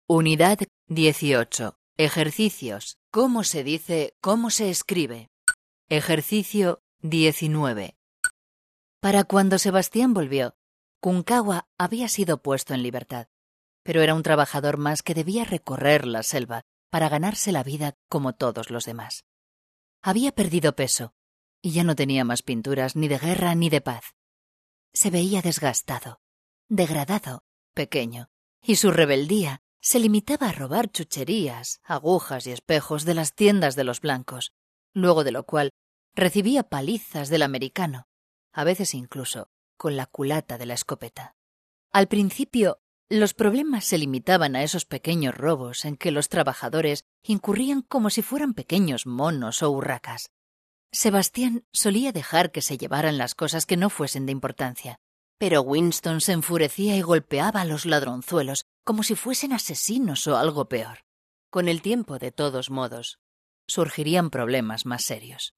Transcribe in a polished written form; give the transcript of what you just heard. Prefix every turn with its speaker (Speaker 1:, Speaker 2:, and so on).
Speaker 1: Unidad 18. Ejercicios. ¿Cómo se dice? ¿Cómo se escribe? Ejercicio 19. Para cuando Sebastián volvió, Kuncagua había sido puesto en libertad, pero era un trabajador más que debía recorrer la selva para ganarse la vida como todos los demás. Había perdido peso y ya no tenía más pinturas ni de guerra ni de paz. Se veía desgastado, degradado, pequeño, y su rebeldía se limitaba a robar chucherías, agujas y espejos de las tiendas de los blancos, luego de lo cual recibía palizas del americano, a veces incluso con la culata de la escopeta. Al principio, los problemas se limitaban a esos pequeños robos en que los trabajadores incurrían como si fueran pequeños monos o urracas. Sebastián solía dejar que se llevaran las cosas que no fuesen de importancia, pero Winston se enfurecía y golpeaba a los ladronzuelos como si fuesen asesinos o algo peor. Con el tiempo, de todos modos, surgirían problemas más serios.